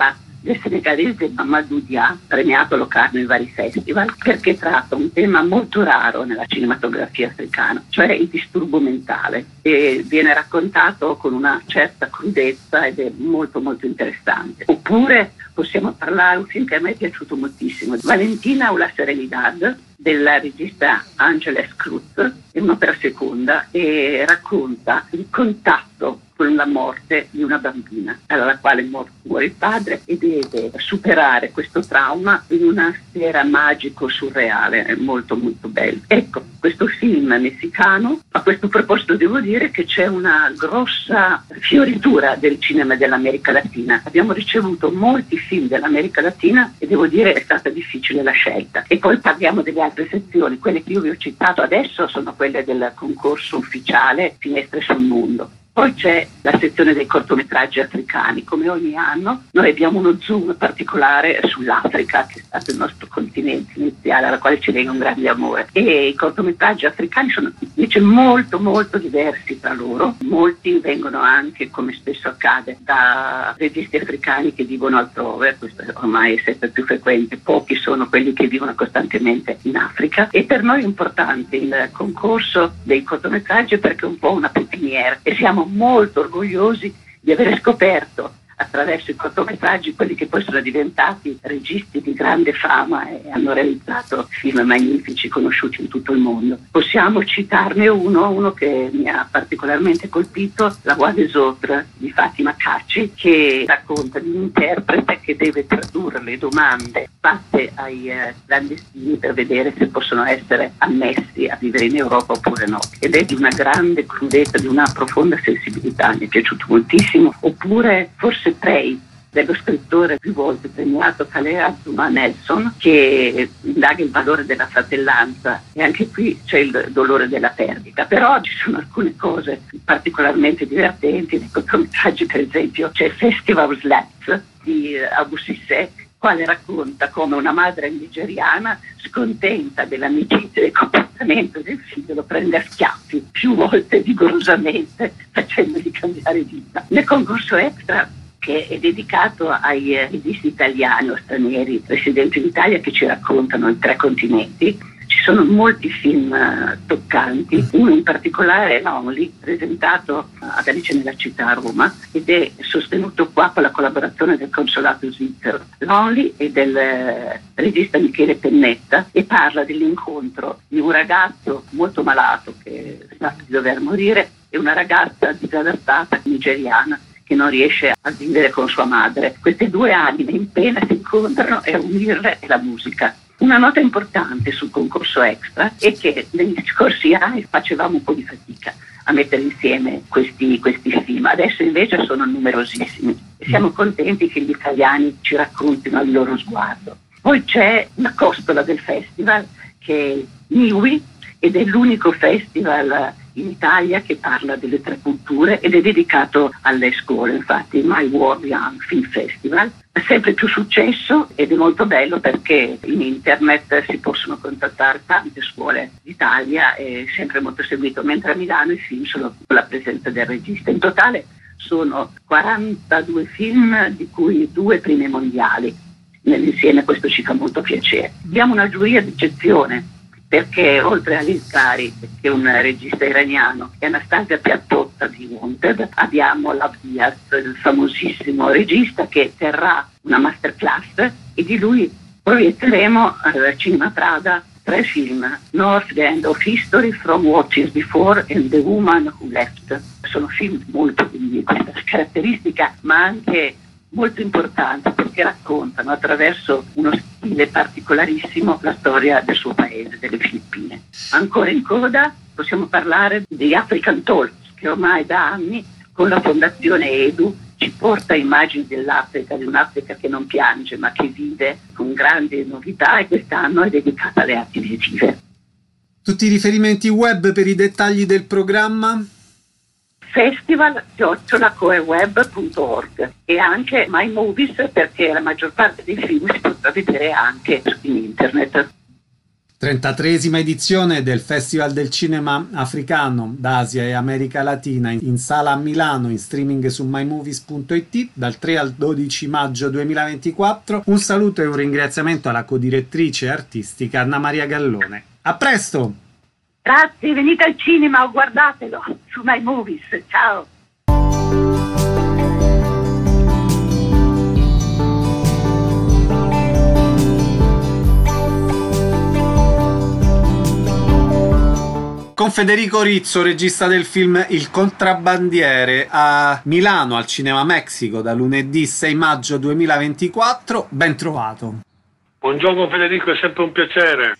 del senegalese Mamadou Dia, premiato a Locarno in vari festival, perché tratta un tema molto raro nella cinematografia africana, cioè il disturbo mentale, e viene raccontato con una certa crudezza ed è molto molto interessante. Oppure possiamo parlare di un film che a me è piaciuto moltissimo, Valentina o la Serenidad, della regista Angeles Cruz, è un'opera seconda e racconta il contatto con la morte di una bambina alla quale muore il padre e deve superare questo trauma in una sfera magico-surreale, è molto molto bello. Ecco, questo film messicano, a questo proposito devo dire che c'è una grossa fioritura del cinema dell'America Latina. Abbiamo ricevuto molti film dell'America Latina e devo dire è stata difficile la scelta. E poi parliamo delle altre sezioni, quelle che io vi ho citato adesso sono quelle del concorso ufficiale Finestre sul Mondo. Poi c'è la sezione dei cortometraggi africani. Come ogni anno noi abbiamo uno zoom particolare sull'Africa, che è stato il nostro continente iniziale, alla quale ci lega un grande amore. E i cortometraggi africani sono invece molto molto diversi tra loro. Molti vengono anche, come spesso accade, da registi africani che vivono altrove, questo ormai è sempre più frequente. Pochi sono quelli che vivono costantemente in Africa. E per noi è importante il concorso dei cortometraggi perché è un po' una pepiniera e siamo molto orgogliosi di aver scoperto attraverso i cortometraggi quelli che poi sono diventati registi di grande fama e hanno realizzato film magnifici conosciuti in tutto il mondo. Possiamo citarne uno, uno che mi ha particolarmente colpito, La Voix des Autres di Fatima Cacci, che racconta di un interprete che deve tradurre le domande fatte ai eh, clandestini per vedere se possono essere ammessi a vivere in Europa oppure no. Ed è di una grande crudezza, di una profonda sensibilità, mi è piaciuto moltissimo. Oppure forse Prey, dello scrittore più volte premiato Kalea Zuma Nelson, che indaga il valore della fratellanza e anche qui c'è il dolore della perdita. Però ci sono alcune cose particolarmente divertenti nei cortometraggi. Per esempio c'è Festival Slaps di Abou Sissé, quale racconta come una madre nigeriana, scontenta dell'amicizia e del comportamento del figlio, lo prende a schiaffi più volte vigorosamente facendogli cambiare vita. Nel concorso extra, che è dedicato ai registi italiani o stranieri residenti in Italia che ci raccontano i tre continenti, ci sono molti film uh, toccanti. Uno in particolare è Lonely, presentato ad Alice nella città a Roma ed è sostenuto qua con la collaborazione del consolato svizzero. Lonely è del uh, regista Michele Pennetta e parla dell'incontro di un ragazzo molto malato che sa di dover morire e una ragazza disadattata nigeriana che non riesce a vivere con sua madre. Queste due anime in pena si incontrano e a unirle è la musica. Una nota importante sul concorso extra è che negli scorsi anni facevamo un po' di fatica a mettere insieme questi, questi film, adesso invece sono numerosissimi e siamo contenti che gli italiani ci raccontino il loro sguardo. Poi c'è la costola del festival che è Niwi ed è l'unico festival in Italia che parla delle tre culture ed è dedicato alle scuole. Infatti My World Young Film Festival ha sempre più successo ed è molto bello perché in internet si possono contattare tante scuole d'Italia, è sempre molto seguito, mentre a Milano i film sono con la presenza del regista. In totale sono quarantadue film, di cui due primi mondiali. Nell'insieme questo ci fa molto piacere. Abbiamo una giuria d'eccezione perché oltre a Liz Kari, che è un regista iraniano, e Anastasia Piattotta di Wanted, abbiamo Love Diaz, il famosissimo regista, che terrà una masterclass e di lui proietteremo al Cinema Prada tre film: North End of History, From What Is Before and The Woman Who Left. Sono film molto di questa caratteristica, ma anche molto importanti perché raccontano attraverso uno stile particolarissimo la storia del suo paese, delle Filippine. Ancora in coda possiamo parlare di African Talks, che ormai da anni con la fondazione Edu ci porta immagini dell'Africa, di un'Africa che non piange ma che vive con grandi novità, e quest'anno è dedicata alle arti visive. Tutti i riferimenti web per i dettagli del programma? festival chiocciola coeweb punto org e anche My Movies, perché la maggior parte dei film si potrà vedere anche in internet. trentatreesima edizione del Festival del Cinema Africano d'Asia e America Latina in sala a Milano, in streaming su my movies punto it dal tre al dodici maggio duemilaventiquattro. Un saluto e un ringraziamento alla codirettrice artistica Anna Maria Gallone. A presto! Grazie, venite al cinema o guardatelo su My Movies. Ciao! Con Federico Rizzo, regista del film Il Contrabbandiere, a Milano al Cinema Mexico da lunedì sei maggio duemilaventiquattro. Ben trovato. Buongiorno Federico, è sempre un piacere.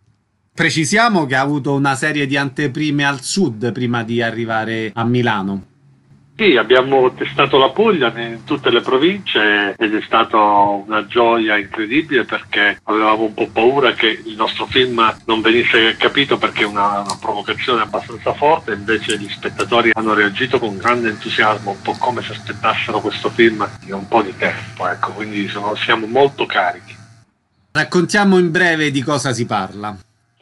Precisiamo che ha avuto una serie di anteprime al sud prima di arrivare a Milano. Sì, abbiamo testato la Puglia in tutte le province ed è stata una gioia incredibile perché avevamo un po' paura che il nostro film non venisse capito perché è una, una provocazione abbastanza forte, invece gli spettatori hanno reagito con grande entusiasmo, un po' come se aspettassero questo film di un po' di tempo, ecco, quindi sono, siamo molto carichi. Raccontiamo in breve di cosa si parla.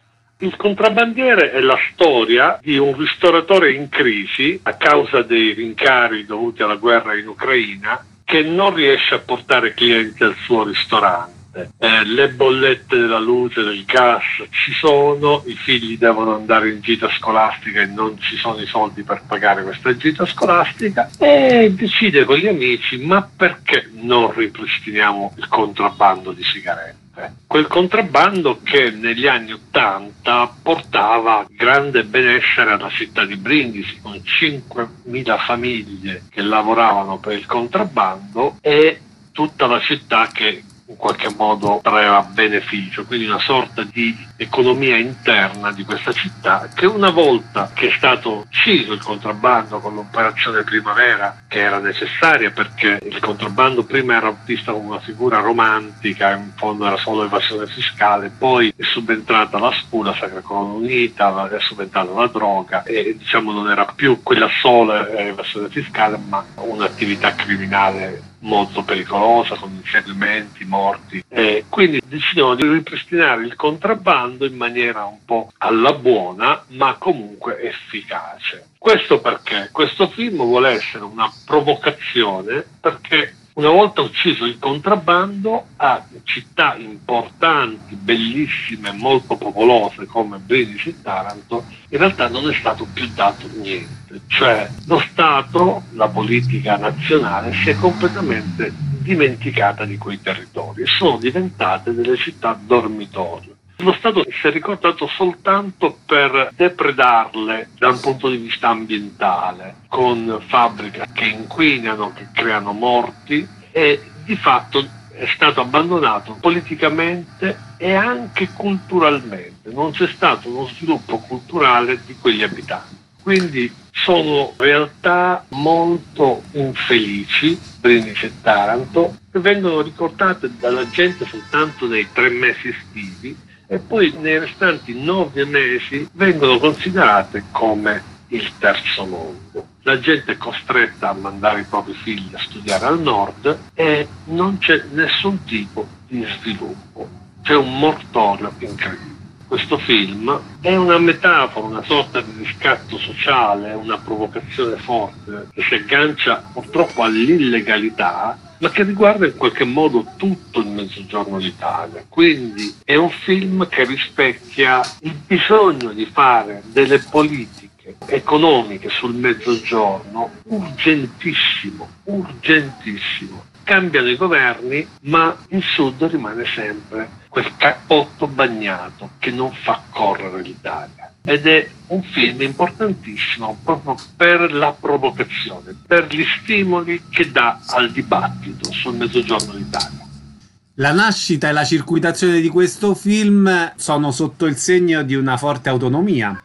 Il Contrabbandiere è la storia di un ristoratore in crisi a causa dei rincari dovuti alla guerra in Ucraina che non riesce a portare clienti al suo ristorante. Eh, le bollette della luce, del gas ci sono, i figli devono andare in gita scolastica e non ci sono i soldi per pagare questa gita scolastica e decide con gli amici: ma perché non ripristiniamo il contrabbando di sigarette? Quel contrabbando che negli anni Ottanta portava grande benessere alla città di Brindisi, con cinquemila famiglie che lavoravano per il contrabbando e tutta la città che in qualche modo traeva beneficio, quindi una sorta di economia interna di questa città che una volta che è stato ucciso il contrabbando con l'operazione Primavera, che era necessaria perché il contrabbando prima era visto come una figura romantica, in fondo era solo evasione fiscale, poi è subentrata la spula, Sacra Corona Unita, è subentrata la droga e diciamo non era più quella sola evasione fiscale ma un'attività criminale molto pericolosa, con inseguimenti, morti, e quindi decidono di ripristinare il contrabbando in maniera un po' alla buona ma comunque efficace. Questo perché questo film vuole essere una provocazione, perché una volta ucciso il contrabbando a città importanti, bellissime, molto popolose come Brindisi e Taranto, in realtà non è stato più dato niente. Cioè lo Stato, la politica nazionale si è completamente dimenticata di quei territori e sono diventate delle città dormitorio. Lo Stato si è ricordato soltanto per depredarle da un punto di vista ambientale, con fabbriche che inquinano, che creano morti, e di fatto è stato abbandonato politicamente e anche culturalmente. Non c'è stato uno sviluppo culturale di quegli abitanti. Quindi sono realtà molto infelici, Brindisi e Taranto, che vengono ricordate dalla gente soltanto nei tre mesi estivi e poi nei restanti nove mesi vengono considerate come il terzo mondo. La gente è costretta a mandare i propri figli a studiare al nord e non c'è nessun tipo di sviluppo. C'è un mortorio incredibile. Questo film è una metafora, una sorta di riscatto sociale, una provocazione forte che si aggancia purtroppo all'illegalità, ma che riguarda in qualche modo tutto il Mezzogiorno d'Italia. Quindi è un film che rispecchia il bisogno di fare delle politiche economiche sul Mezzogiorno urgentissimo, urgentissimo. Cambiano i governi, ma il Sud rimane sempre quel cappotto bagnato che non fa correre l'Italia. Ed è un film importantissimo proprio per la provocazione, per gli stimoli che dà al dibattito sul Mezzogiorno d'Italia. La nascita e la circuitazione di questo film sono sotto il segno di una forte autonomia.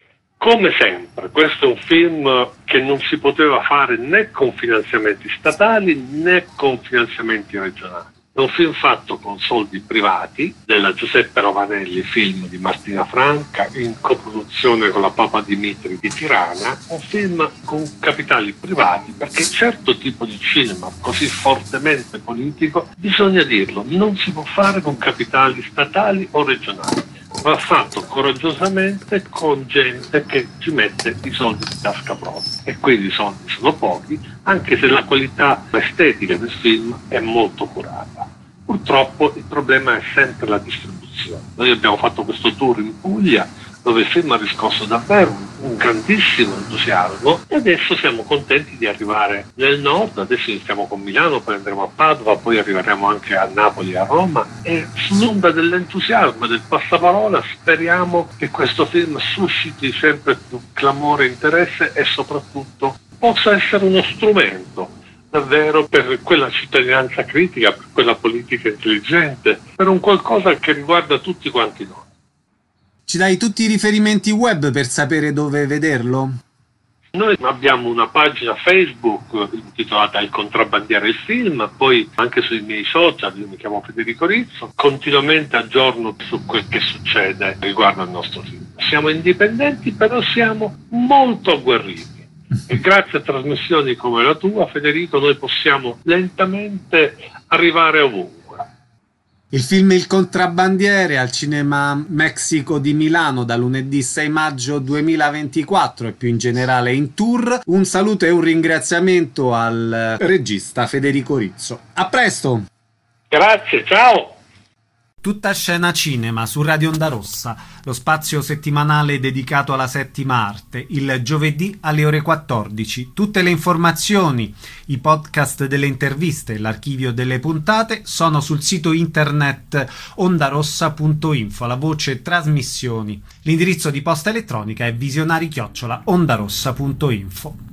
Come sempre, questo è un film che non si poteva fare né con finanziamenti statali né con finanziamenti regionali. È un film fatto con soldi privati della Giuseppe Rovanelli Film di Martina Franca, in coproduzione con la Papa Dimitri di Tirana, un film con capitali privati, perché certo tipo di cinema così fortemente politico, bisogna dirlo, non si può fare con capitali statali o regionali. va fatto coraggiosamente con gente che ci mette i soldi in tasca propria, e quindi i soldi sono pochi, anche se la qualità estetica del film è molto curata. Purtroppo il problema è sempre la distribuzione. Noi abbiamo fatto questo tour in Puglia dove il film ha riscosso davvero un grandissimo entusiasmo, e adesso siamo contenti di arrivare nel nord. Adesso iniziamo con Milano, poi andremo a Padova, poi arriveremo anche a Napoli e a Roma, e sull'onda dell'entusiasmo e del passaparola speriamo che questo film susciti sempre più clamore e interesse, e soprattutto possa essere uno strumento davvero per quella cittadinanza critica, per quella politica intelligente, per un qualcosa che riguarda tutti quanti noi. Ci dai tutti i riferimenti web per sapere dove vederlo? Noi abbiamo una pagina Facebook intitolata Il Contrabbandiere il Film, poi anche sui miei social, io mi chiamo Federico Rizzo, continuamente aggiorno su quel che succede riguardo al nostro film. Siamo indipendenti, però siamo molto agguerriti. E grazie a trasmissioni come la tua, Federico, noi possiamo lentamente arrivare ovunque. Il film Il Contrabbandiere al Cinema Mexico di Milano da lunedì sei maggio duemilaventiquattro e più in generale in tour. Un saluto e un ringraziamento al regista Federico Rizzo. A presto! Grazie, ciao! Tutta scena cinema su Radio Onda Rossa, lo spazio settimanale dedicato alla settima arte, il giovedì alle ore quattordici. Tutte le informazioni, i podcast delle interviste e l'archivio delle puntate sono sul sito internet ondarossa punto info, la voce trasmissioni. L'indirizzo di posta elettronica è visionari chiocciola ondarossa punto info.